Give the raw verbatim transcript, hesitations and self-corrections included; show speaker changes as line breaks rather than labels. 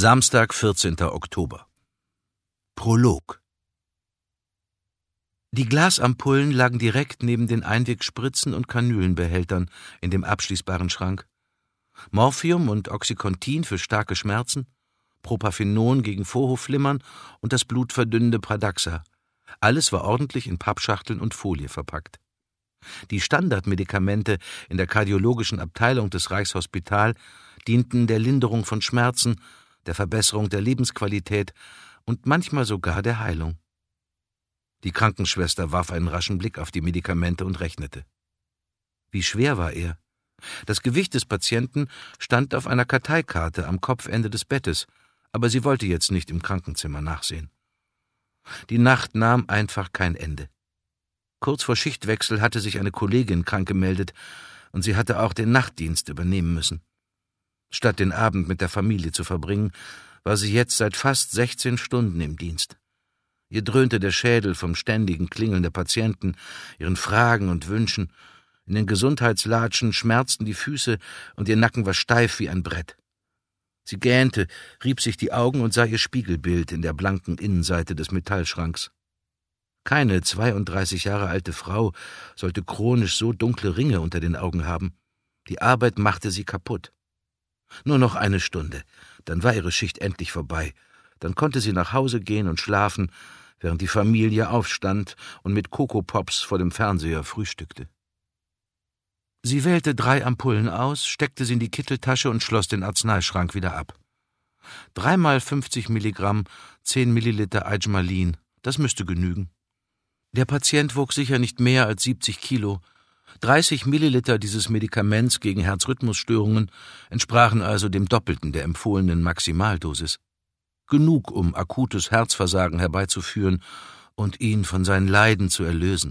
Samstag, vierzehnter Oktober. Prolog. Die Glasampullen lagen direkt neben den Einwegspritzen und Kanülenbehältern in dem abschließbaren Schrank. Morphium und Oxycontin für starke Schmerzen, Propafenon gegen Vorhofflimmern und das blutverdünnende Pradaxa. Alles war ordentlich in Pappschachteln und Folie verpackt. Die Standardmedikamente in der kardiologischen Abteilung des Reichshospital dienten der Linderung von Schmerzen, der Verbesserung der Lebensqualität und manchmal sogar der Heilung. Die Krankenschwester warf einen raschen Blick auf die Medikamente und rechnete. Wie schwer war er? Das Gewicht des Patienten stand auf einer Karteikarte am Kopfende des Bettes, aber sie wollte jetzt nicht im Krankenzimmer nachsehen. Die Nacht nahm einfach kein Ende. Kurz vor Schichtwechsel hatte sich eine Kollegin krank gemeldet und sie hatte auch den Nachtdienst übernehmen müssen. Statt den Abend mit der Familie zu verbringen, war sie jetzt seit fast sechzehn Stunden im Dienst. Ihr dröhnte der Schädel vom ständigen Klingeln der Patienten, ihren Fragen und Wünschen. In den Gesundheitslatschen schmerzten die Füße und ihr Nacken war steif wie ein Brett. Sie gähnte, rieb sich die Augen und sah ihr Spiegelbild in der blanken Innenseite des Metallschranks. Keine zweiunddreißig Jahre alte Frau sollte chronisch so dunkle Ringe unter den Augen haben. Die Arbeit machte sie kaputt. Nur noch eine Stunde, dann war ihre Schicht endlich vorbei. Dann konnte sie nach Hause gehen und schlafen, während die Familie aufstand und mit Coco-Pops vor dem Fernseher frühstückte. Sie wählte drei Ampullen aus, steckte sie in die Kitteltasche und schloss den Arzneischrank wieder ab. Dreimal fünfzig Milligramm, zehn Milliliter Ajmalin, das müsste genügen. Der Patient wog sicher nicht mehr als siebzig Kilo. dreißig Milliliter dieses Medikaments gegen Herzrhythmusstörungen entsprachen also dem Doppelten der empfohlenen Maximaldosis. Genug, um akutes Herzversagen herbeizuführen und ihn von seinen Leiden zu erlösen.